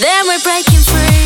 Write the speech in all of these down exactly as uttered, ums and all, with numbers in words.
Then we're breaking free.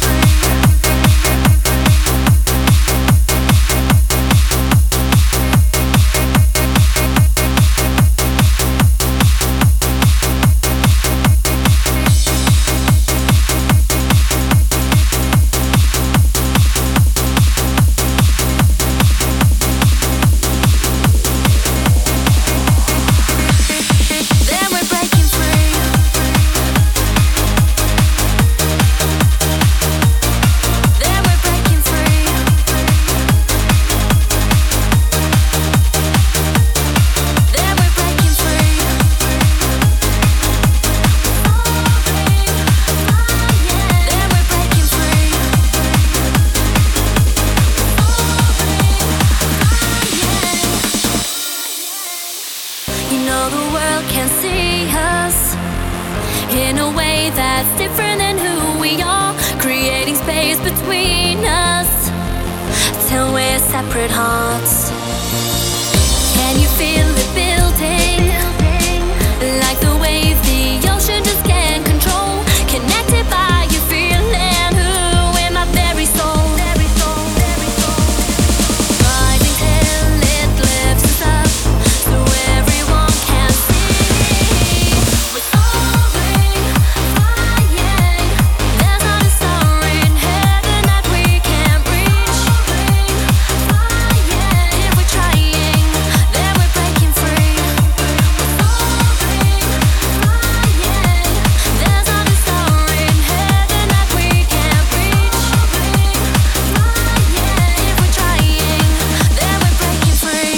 Separate hearts. Can you feel it building? Like the wave the ocean just can't control. Connected by your feeling, who in my very soul. Rising till it lifts us up, so everyone can see. We're soaring, flying. There's not a star in heaven that we can't reach. If we're trying, then we're breaking free. We're soaring, flying. There's not a star in heaven that we can't reach. If we're trying, then we're breaking free.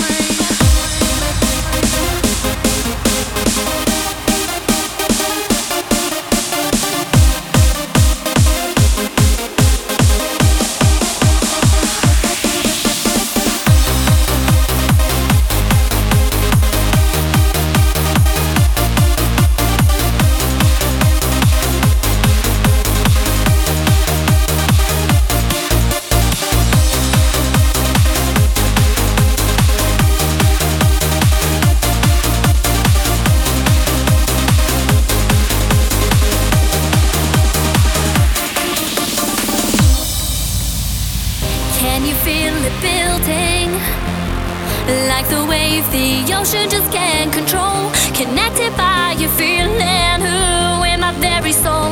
Can you feel it building? Like the wave the ocean just can't control. Connected by your feeling, who in my very soul.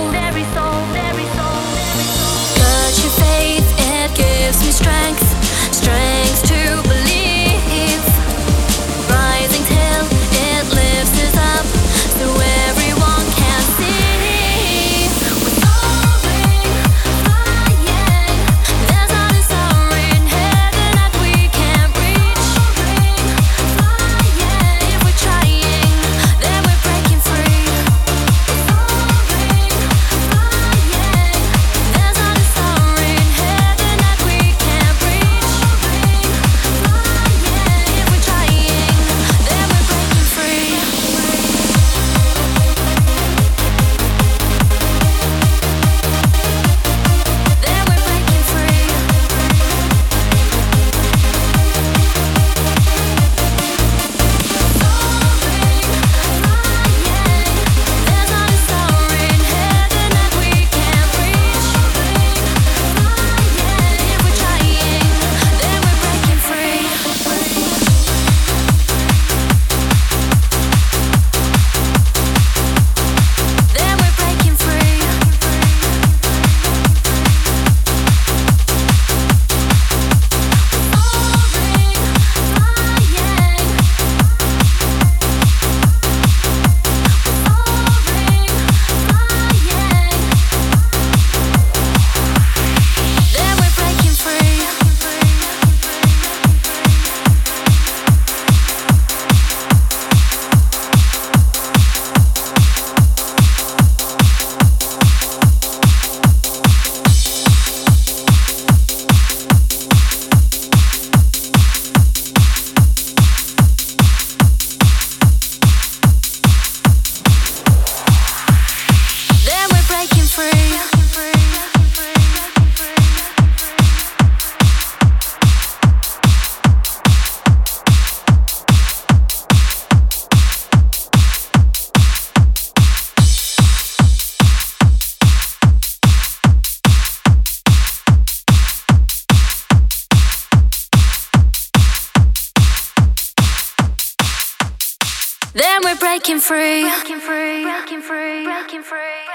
But your faith, it gives me strength. Strength to believe. Rising till it lifts us up, so everyone can see. We're soaring, flying. There's not a star in heaven that we can't reach. If we're trying, then we're breaking free. We're soaring, flying. There's not a star in then we're breaking free. Breaking free, breaking free, breaking free.